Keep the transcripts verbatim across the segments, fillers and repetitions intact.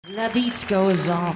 The beat goes on.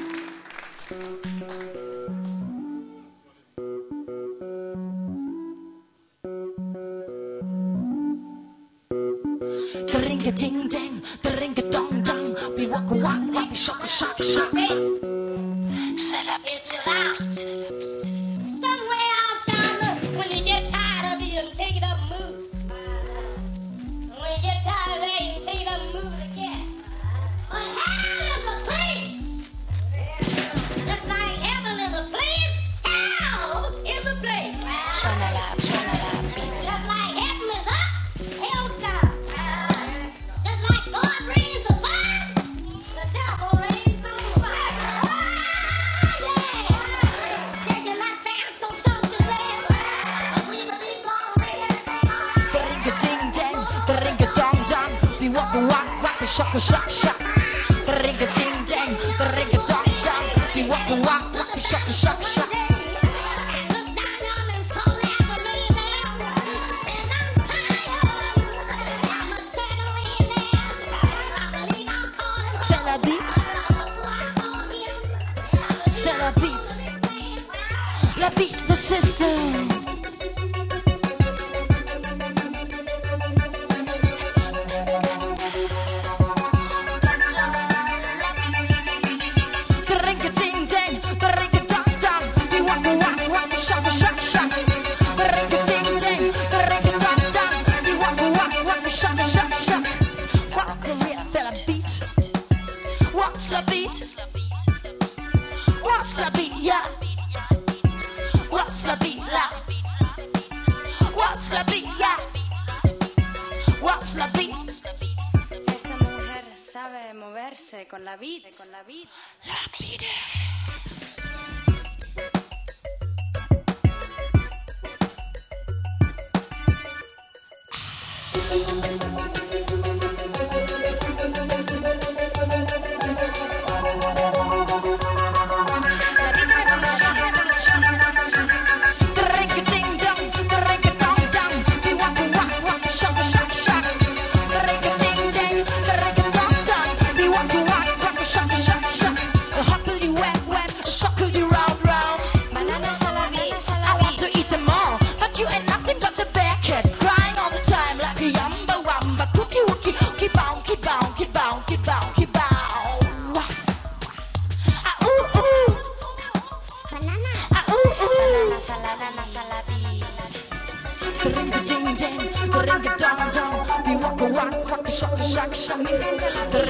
The ring a ding ding, the ring a dong dong. We walk a walk, walk, we shock a shock shock. C'est la beat, c'est la beat, c'est la beat. Somewhere out yonder, when you get tired of it, you take it up and move. When you get tired of that, you take it up and move it again. But hell is a place. Just like heaven is a place, hell is a place. Suena la, suena la beat. Just like heaven is up, hell's down. Just like God reigns the fire, the devil reigns the fire. Oh, yeah. Can you not dance so strong to dance? But we believe God reigns. The ring a ding ding, the ring a dong dong. We walk a walk, walk, we shock a shock shock. The ring a ding ding, the ring a dong dong. We walk a walk, walk, we shock a shock shock. C'est la beat, c'est la beat, la beat, the system. The ring a ding ding, the ring a dong dong. We walk a walk, walk, we shock a shock shock. The ring a ding ding, the ring a dong dong. We walk a walk, walk, we shock a shock shock. Walk a real, c'est la beat. What's the beat? What's the beat, yeah? What's the beat, la? What's the beat, yeah? What's the beat? Esta mujer sabe moverse con la beat, con la beat. La beat. The ring a ding dong, the ring a dong dong. We walk a walk, walk, we shock a shock shock. The ring a ding ding, the ring a dong dong. We walk a walk, walk, we shock a shock shock. A happily wet wet, a shockily round round. Bananas a la beat, I want to eat them all, but you ain't nothing but a bear cat, crying all the time like a yamba wamba. Cookie wookie, keep bound, keep bound, keep bound, keep bound, keep bound. Ah ooh ooh, Banana. ah ooh ooh. bananas a la, bananas a la beat. The ring a ding ding, the ring a dong dong. We walk a walk, walk a shock a shock shock. The